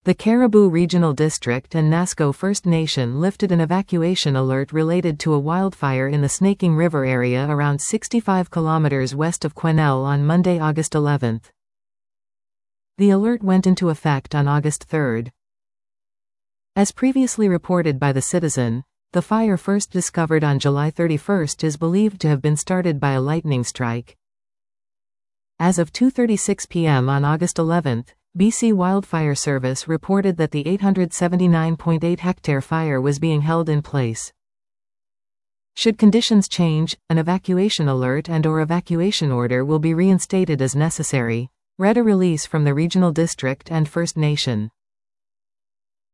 The Caribou Regional District and Nasco First Nation lifted an evacuation alert related to a wildfire in the Snaking River area around 65 kilometers west of Quesnel on Monday, August 11. The alert went into effect on August 3. As previously reported by The Citizen, the fire, first discovered on July 31, is believed to have been started by a lightning strike. As of 2:36 p.m. on August 11, BC Wildfire Service reported that the 879.8 hectare fire was being held in place. Should conditions change, an evacuation alert and/or evacuation order will be reinstated as necessary, read a release from the Regional District and First Nation.